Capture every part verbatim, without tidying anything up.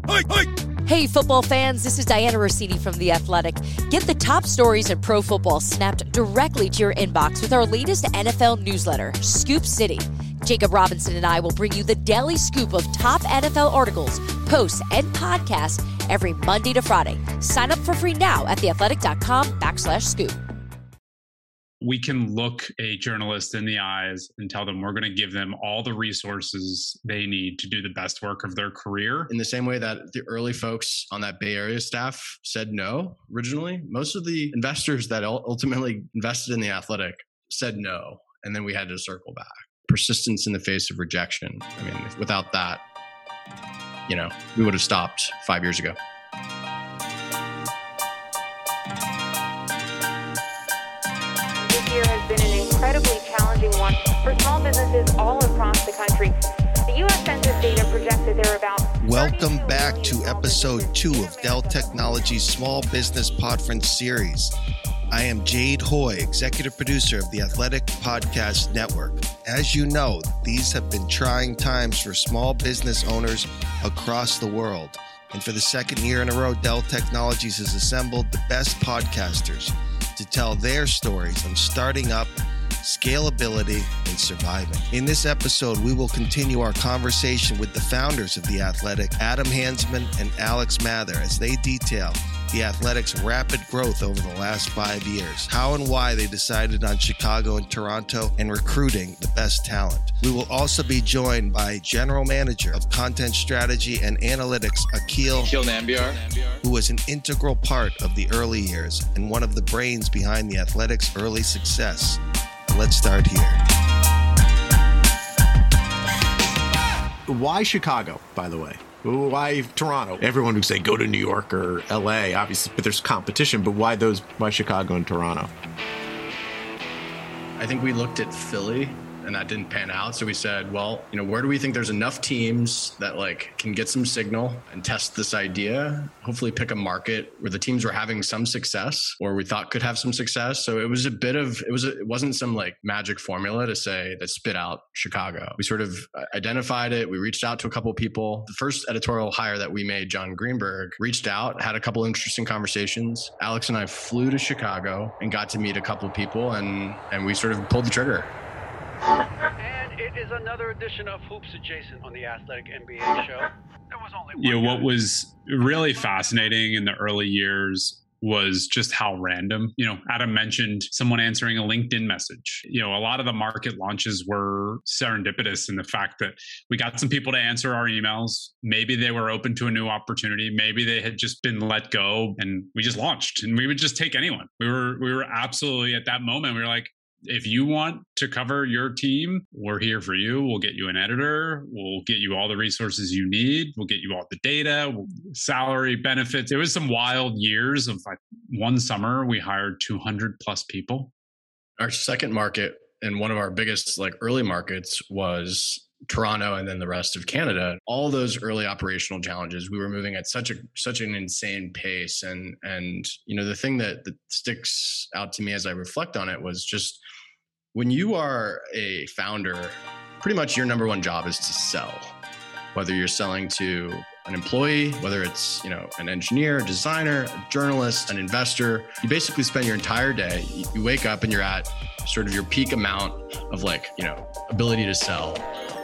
Hey, football fans, this is Diana Rossini from The Athletic. Get the top stories in pro football snapped directly to your inbox with our latest N F L newsletter, Scoop City. Jacob Robinson and I will bring you the daily scoop of top N F L articles, posts, and podcasts every Monday to Friday. Sign up for free now at theathletic.com backslash scoop. We can look a journalist in the eyes and tell them we're going to give them all the resources they need to do the best work of their career. In the same way that the early folks on that Bay Area staff said no originally, most of the investors that ultimately invested in The Athletic said no, and then we had to circle back. Persistence in the face of rejection. I mean, without that, you know, we would have stopped five years ago. Has been an incredibly challenging one for small businesses all across the country. The U S Census data projects that there are about... Welcome back to episode two of Dell Technologies Small Business Podference series. I am Jade Hoy, executive producer of the Athletic Podcast Network. As you know, these have been trying times for small business owners across the world. And for the second year in a row, Dell Technologies has assembled the best podcasters to tell their stories on starting up, scalability, and surviving. In this episode, we will continue our conversation with the founders of The Athletic, Adam Hansmann and Alex Mather, as they detail The Athletic's rapid growth over the last five years, how and why they decided on Chicago and Toronto, and recruiting the best talent. We will also be joined by General Manager of Content Strategy and Analytics, Akil, Akil Nambiar, who was an integral part of the early years and one of the brains behind The Athletic's early success. Let's start here. Why Chicago, by the way? Why Toronto? Everyone would say go to New York or L A, obviously, but there's competition. But why those? Why Chicago and Toronto? I think we looked at Philly and that didn't pan out. So we said, well, you know, where do we think there's enough teams that like can get some signal and test this idea? Hopefully pick a market where the teams were having some success or we thought could have some success. So it was a bit of, it was, a, it wasn't some like magic formula to say that spit out Chicago. We sort of identified it. We reached out to a couple of people. The first editorial hire that we made, John Greenberg, reached out, had a couple of interesting conversations. Alex and I flew to Chicago and got to meet a couple of people and, and we sort of pulled the trigger. And it is another edition of Hoops Adjacent on the Athletic N B A show. There was only one you know, guy. what was really fascinating in the early years was just how random, you know, Adam mentioned someone answering a LinkedIn message. You know, a lot of the market launches were serendipitous in the fact that we got some people to answer our emails. Maybe they were open to a new opportunity. Maybe they had just been let go and we just launched and we would just take anyone. We were, we were absolutely at that moment. We were like, if you want to cover your team, we're here for you. We'll get you an editor. We'll get you all the resources you need. We'll get you all the data, salary, benefits. It was some wild years of like one summer, we hired two hundred plus people. Our second market and one of our biggest like early markets was Toronto and then the rest of Canada. All those early operational challenges, we were moving at such a such an insane pace. And and you know, the thing that, that sticks out to me as I reflect on it was just when you are a founder, pretty much your number one job is to sell. Whether you're selling to an employee, whether it's, you know, an engineer, a designer, a journalist, an investor, you basically spend your entire day, you wake up and you're at sort of your peak amount of like, you know, ability to sell.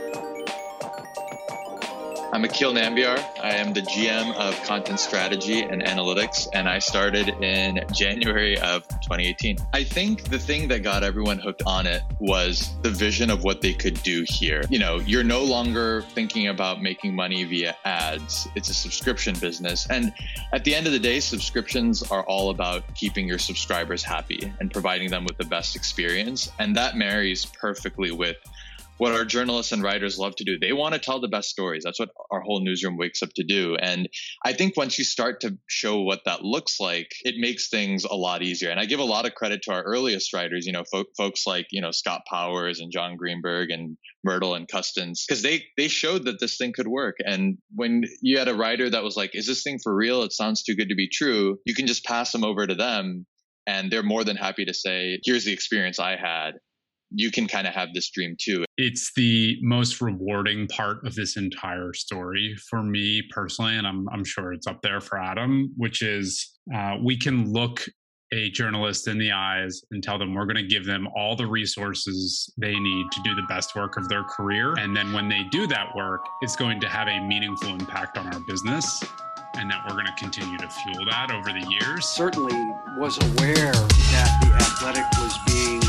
I'm Akil Nambiar. I am the G M of Content Strategy and Analytics, and I started in January of twenty eighteen. I think the thing that got everyone hooked on it was the vision of what they could do here. You know, you're no longer thinking about making money via ads. It's a subscription business. And at the end of the day, subscriptions are all about keeping your subscribers happy and providing them with the best experience. And that marries perfectly with what our journalists and writers love to do. They want to tell the best stories. That's what our whole newsroom wakes up to do. And I think once you start to show what that looks like, it makes things a lot easier. And I give a lot of credit to our earliest writers, you know, fo- folks like, you know, Scott Powers and John Greenberg and Myrtle and Custins, because they, they showed that this thing could work. And when you had a writer that was like, is this thing for real? It sounds too good to be true. You can just pass them over to them and they're more than happy to say, here's the experience I had. you can kind of have this dream too. It's the most rewarding part of this entire story for me personally, and I'm, I'm sure it's up there for Adam, which is uh, we can look a journalist in the eyes and tell them we're going to give them all the resources they need to do the best work of their career. And then when they do that work, it's going to have a meaningful impact on our business, and that we're going to continue to fuel that over the years. Certainly was aware that The Athletic was being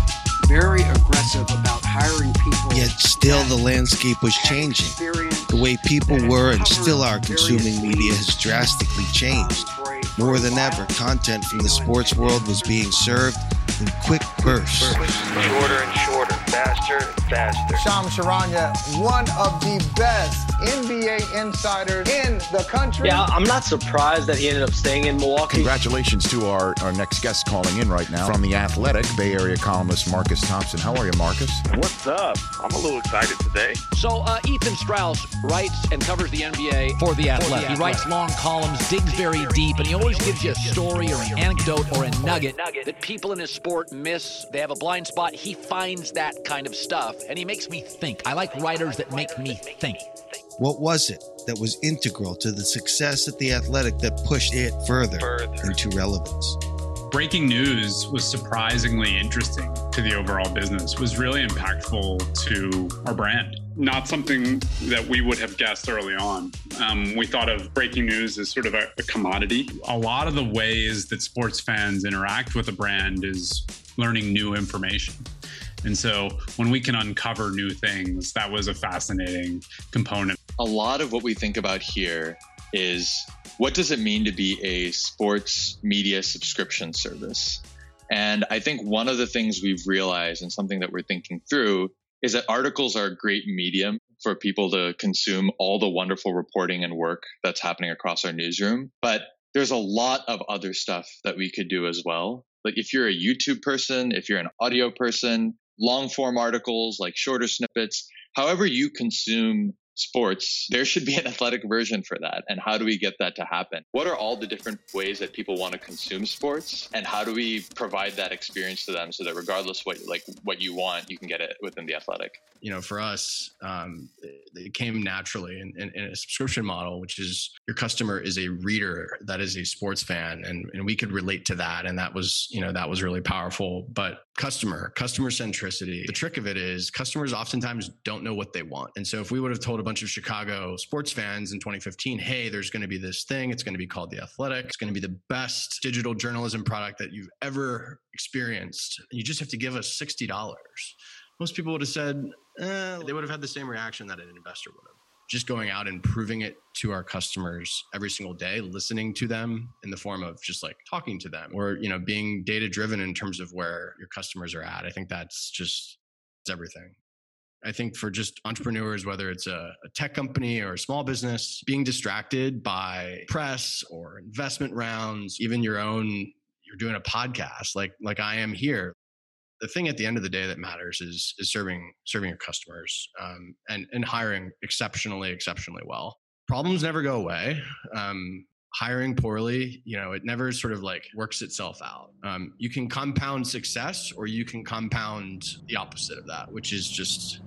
very aggressive about hiring people. Yet still the landscape was changing. The way people were and still are consuming media has drastically changed. More than ever, content from the sports world was being served in quick bursts. Shorter and shorter, faster and faster. Shams Charania, one of the best N B A insiders in the country. Yeah, I'm not surprised that he ended up staying in Milwaukee. Congratulations to our, our next guest calling in right now from The Athletic, Bay Area columnist Marcus Thompson. How are you, Marcus? What's up? I'm a little excited today. So uh, Ethan Strauss writes and covers the N B A for The Athletic. He writes long columns, digs very deep, and he always gives you a story or an anecdote or a nugget that people in his sport miss. They have a blind spot. He finds that kind of stuff, and he makes me think. I like writers that make me think. What was it that was integral to the success at The Athletic that pushed it further, further. into relevance? Breaking news was surprisingly interesting to the overall business, was really impactful to our brand. Not something that we would have guessed early on. Um, we thought of breaking news as sort of a, a commodity. A lot of the ways that sports fans interact with a brand is learning new information. And so when we can uncover new things, that was a fascinating component. A lot of what we think about here is, what does it mean to be a sports media subscription service? And I think one of the things we've realized and something that we're thinking through is that articles are a great medium for people to consume all the wonderful reporting and work that's happening across our newsroom. But there's a lot of other stuff that we could do as well. Like if you're a YouTube person, if you're an audio person, long form articles, like shorter snippets, however you consume sports, there should be an athletic version for that. And how do we get that to happen? What are all the different ways that people want to consume sports? And how do we provide that experience to them so that regardless what like what you want, you can get it within The Athletic? You know, for us, um, it, it came naturally in, in, in a subscription model, which is your customer is a reader that is a sports fan, and, and we could relate to that. And that was, you know, that was really powerful. But customer, customer centricity, the trick of it is customers oftentimes don't know what they want. And so if we would have told a bunch of Chicago sports fans in twenty fifteen, hey, there's going to be this thing, it's going to be called The Athletic, it's going to be the best digital journalism product that you've ever experienced, you just have to give us sixty dollars. Most people would have said, eh, they would have had the same reaction that an investor would have. Just going out and proving it to our customers every single day, listening to them in the form of just like talking to them, or, you know, being data driven in terms of where your customers are at. I think that's just, it's everything. I think for just entrepreneurs, whether it's a, a tech company or a small business, being distracted by press or investment rounds, even your own, you're doing a podcast like, like I am here. The thing at the end of the day that matters is is serving serving your customers um, and and hiring exceptionally exceptionally well. Problems never go away. Um, hiring poorly, you know, it never sort of like works itself out. Um, you can compound success, or you can compound the opposite of that, which is just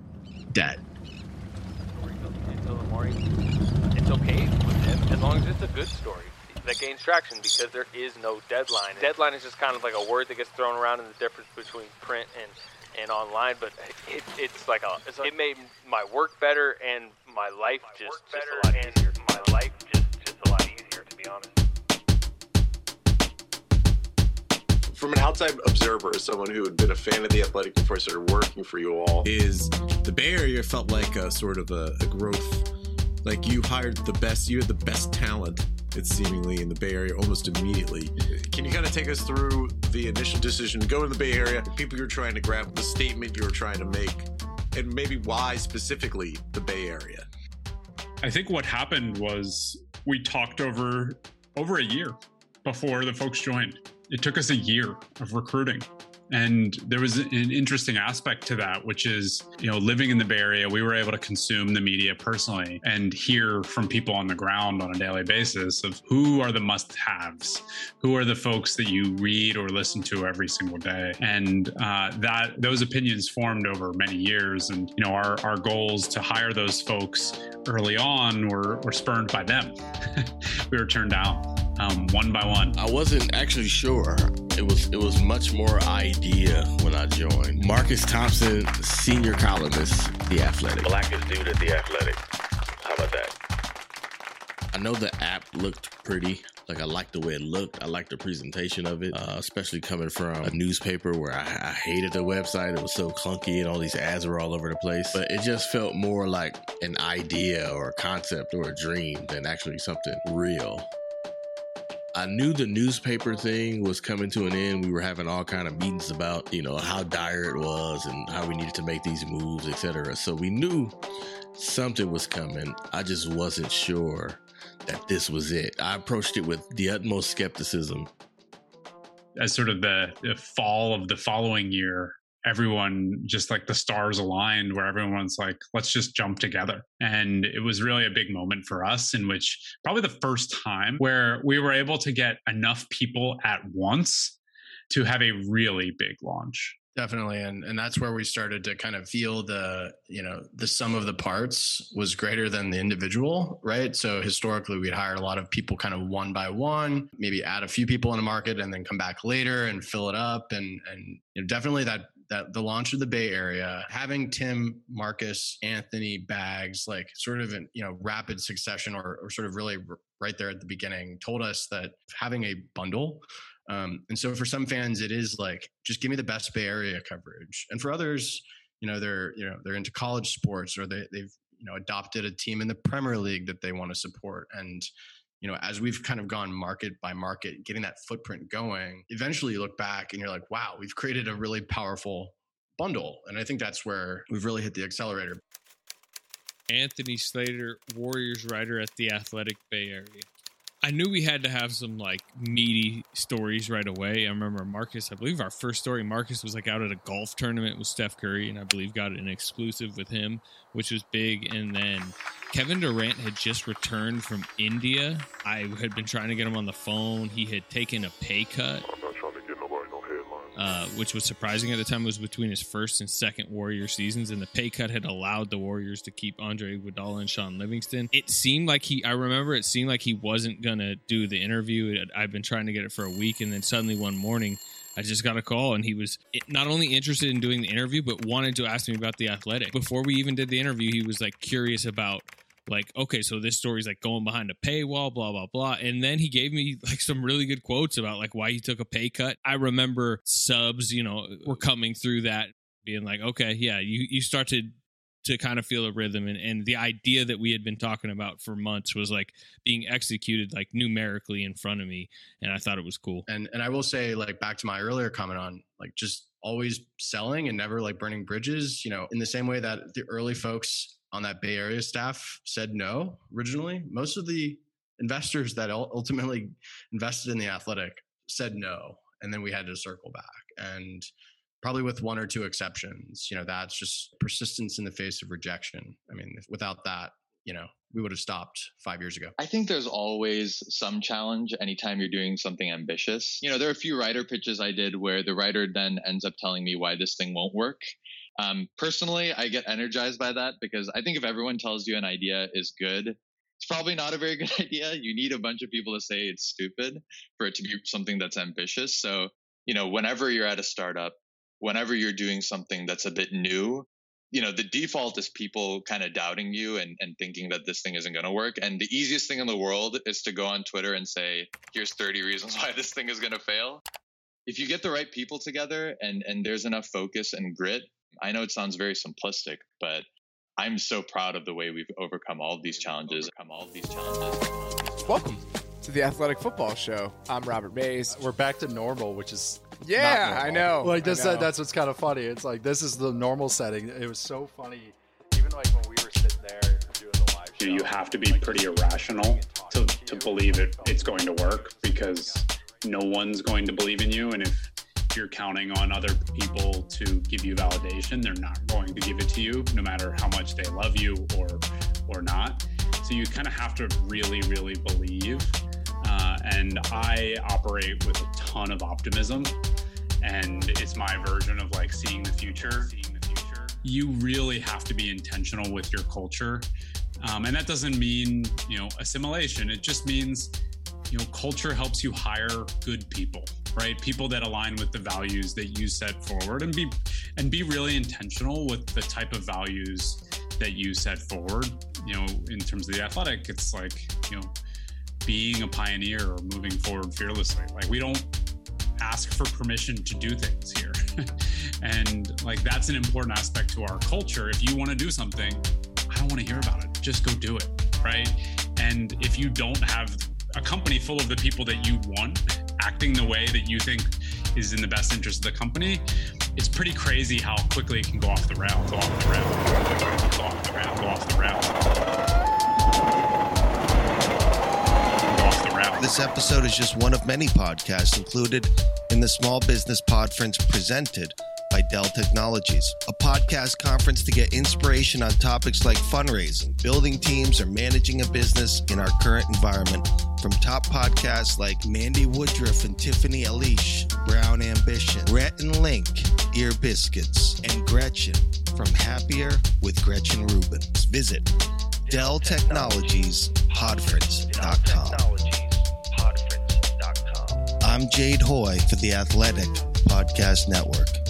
debt. It's okay with it as long as it's a good story that gains traction, because there is no deadline. Deadline is just kind of like a word that gets thrown around in the difference between print and, and online, but it, it's like a, it's a, it made my work better and my life just, just a lot easier. My life just, just a lot easier, to be honest. From an outside observer, as someone who had been a fan of The Athletic before I started working for you all, is the Bay Area felt like a sort of a, a growth, like you hired the best, you had the best talent. It's seemingly in the Bay Area almost immediately. Can you kind of take us through the initial decision to go to the Bay Area, the people you were trying to grab, the statement you were trying to make, and maybe why specifically the Bay Area? I think what happened was we talked over over a year before the folks joined. It took us a year of recruiting And there was an interesting aspect to that, which is, you know, living in the Bay Area, we were able to consume the media personally and hear from people on the ground on a daily basis of who are the must-haves, who are the folks that you read or listen to every single day. And uh, that those opinions formed over many years. And, you know, our, our goals to hire those folks early on were, were spurned by them. We were turned down um, one by one. I wasn't actually sure. It was it was much more idea when I joined. Marcus Thompson, senior columnist, The Athletic. Blackest dude at The Athletic. How about that? I know the app looked pretty. Like, I liked the way it looked. I liked the presentation of it, uh, especially coming from a newspaper where I, I hated the website. It was so clunky and all these ads were all over the place. But it just felt more like an idea or a concept or a dream than actually something real. I knew the newspaper thing was coming to an end. We were having all kind of meetings about, you know, how dire it was and how we needed to make these moves, et cetera. So we knew something was coming. I just wasn't sure that this was it. I approached it with the utmost skepticism. As sort of the, the fall of the following year, everyone, just like the stars aligned, where everyone's like, let's just jump together. And it was really a big moment for us, in which probably the first time where we were able to get enough people at once to have a really big launch. Definitely. And and that's where we started to kind of feel the, you know, the sum of the parts was greater than the individual, right? So historically, we'd hire a lot of people kind of one by one, maybe add a few people in a market and then come back later and fill it up. And, and you know, definitely that, that the launch of the Bay Area, having Tim, Marcus, Anthony, Bags, like sort of in, you know, rapid succession or, or sort of really r- right there at the beginning, told us that having a bundle. Um, and so for some fans, it is like, just give me the best Bay Area coverage. And for others, you know, they're, you know, they're into college sports, or they, they've, you know, adopted a team in the Premier League that they want to support. And, you know, as we've kind of gone market by market, getting that footprint going, eventually you look back and you're like, wow, we've created a really powerful bundle. And I think that's where we've really hit the accelerator. Anthony Slater, Warriors writer at The Athletic Bay Area. I knew we had to have some like meaty stories right away. I remember Marcus, I believe our first story, Marcus was like out at a golf tournament with Steph Curry, and I believe got an exclusive with him, which was big. And then Kevin Durant had just returned from India. I had been trying to get him on the phone. He had taken a pay cut. Uh, which was surprising at the time. It was between his first and second Warrior seasons, and the pay cut had allowed the Warriors to keep Andre Iguodala and Sean Livingston. It seemed like he, I remember it seemed like he wasn't going to do the interview. I've been trying to get it for a week, and then suddenly one morning, I just got a call, and he was not only interested in doing the interview, but wanted to ask me about The Athletic. Before we even did the interview, he was like curious about, like, okay, so this story's like going behind a paywall, blah, blah, blah. And then he gave me like some really good quotes about like why he took a pay cut. I remember subs, you know, were coming through that being like, okay, yeah, you, you start to, to kind of feel a rhythm. And, and the idea that we had been talking about for months was like being executed like numerically in front of me. And I thought it was cool. And and I will say, like, back to my earlier comment on like just always selling and never like burning bridges, you know, in the same way that the early folks on that Bay Area staff said no originally, most of the investors that ultimately invested in The Athletic said no. And then we had to circle back. And probably with one or two exceptions, you know, that's just persistence in the face of rejection. I mean, if, without that, you know, we would have stopped five years ago. I think there's always some challenge anytime you're doing something ambitious. You know, there are a few writer pitches I did where the writer then ends up telling me why this thing won't work. Um, personally, I get energized by that because I think if everyone tells you an idea is good, it's probably not a very good idea. You need a bunch of people to say it's stupid for it to be something that's ambitious. So, you know, whenever you're at a startup, whenever you're doing something that's a bit new, you know, the default is people kind of doubting you and, and thinking that this thing isn't going to work. And the easiest thing in the world is to go on Twitter and say, here's thirty reasons why this thing is going to fail. If you get the right people together and, and there's enough focus and grit, I know it sounds very simplistic, but I'm so proud of the way we've overcome all of these challenges. Overcome all of these challenges. Welcome to the Athletic Football Show. I'm Robert Mays. We're back to normal, which is yeah, I know. Like this, I know. That's what's kind of funny. It's like this is the normal setting. It was so funny, even like when we were sitting there doing the live show. You have to be pretty irrational to to believe it it's going to work, because no one's going to believe in you, and if if you're counting on other people to give you validation, they're not going to give it to you, no matter how much they love you or or not. So you kind of have to really, really believe. Uh, and I operate with a ton of optimism, and it's my version of like seeing the future. Seeing the future. You really have to be intentional with your culture. Um, and that doesn't mean, you know, assimilation. It just means, you know, culture helps you hire good people, right? People that align with the values that you set forward, and be and be really intentional with the type of values that you set forward. You know, in terms of The Athletic, it's like, you know, being a pioneer or moving forward fearlessly. Like, we don't ask for permission to do things here. And like, that's an important aspect to our culture. If you want to do something, I don't want to hear about it. Just go do it, right? And if you don't have a company full of the people that you want acting the way that you think is in the best interest of the company, it's pretty crazy how quickly it can go off the rail, go off the rail, go off the rail, go off the rail. Go off the rail. This episode is just one of many podcasts included in the Small Business Podference presented by Dell Technologies, a podcast conference to get inspiration on topics like fundraising, building teams, or managing a business in our current environment from top podcasts like Mandy Woodruff and Tiffany Elish, Brown Ambition, Rhett and Link, Ear Biscuits, and Gretchen from Happier with Gretchen Rubens. Visit Dell Technologies Podference dot com. I'm Jade Hoy for the Athletic Podcast Network.